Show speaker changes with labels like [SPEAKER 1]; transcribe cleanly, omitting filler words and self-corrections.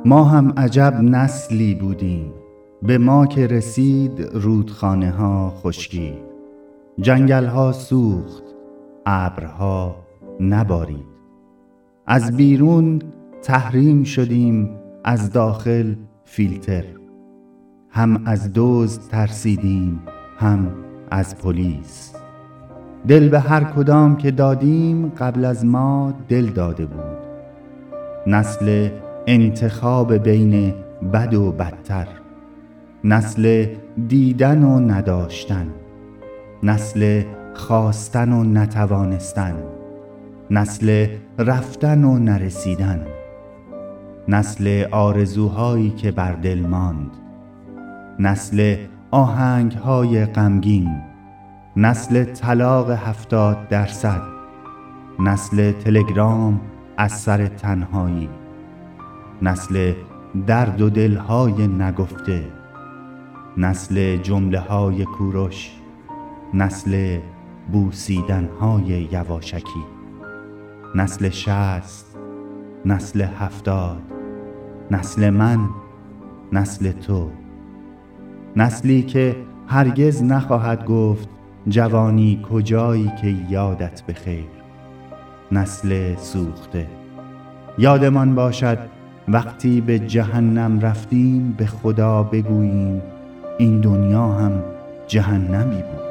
[SPEAKER 1] ما هم عجب نسلی بودیم، به ما که رسید رودخانه ها خشکید. جنگل ها سوخت، ابرها نبارید. از بیرون تحریم شدیم، از داخل فیلتر. هم از دزد ترسیدیم، هم از پلیس. دل به هر کدام که دادیم قبل از ما دل داده بود. نسل انتخاب بین بد و بدتر، نسل دیدن و نداشتن، نسل خواستن و نتوانستن، نسل رفتن و نرسیدن، نسل آرزوهایی که بر دل ماند، نسل آهنگهای غمگین، نسل طلاق 70%، نسل تلگرام از سر تنهایی، نسل درد و دلهای نگفته، نسل جمله های کوروش، نسل بوسیدنهای یواشکی، نسل 60، نسل 70، نسل من، نسل تو. نسلی که هرگز نخواهد گفت جوانی کجایی که یادت بخیر. نسل سوخته. یادمان باشد وقتی به جهنم رفتیم به خدا بگوییم این دنیا هم جهنمی بود.